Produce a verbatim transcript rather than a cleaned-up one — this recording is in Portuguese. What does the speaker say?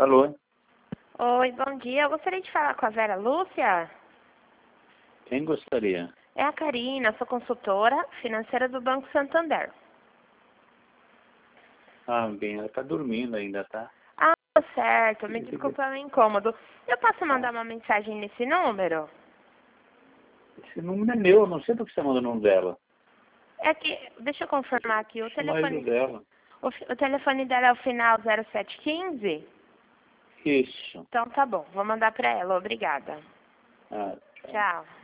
Alô? Oi, bom dia. Eu gostaria de falar com a Vera Lúcia. Quem gostaria? É a Karina, sou consultora financeira do Banco Santander. Ah, bem, ela tá dormindo ainda, tá? Ah, certo. Me desculpa o incômodo. Eu posso mandar uma mensagem nesse número? Esse número é meu, eu não sei por que você manda o nome dela. É que, deixa eu confirmar aqui, o Esse é o marido telefone, dela. o, fi- o telefone dela é o final zero sete um cinco? Isso. Então tá bom, vou mandar para ela. Obrigada. Ah, tchau. Tchau.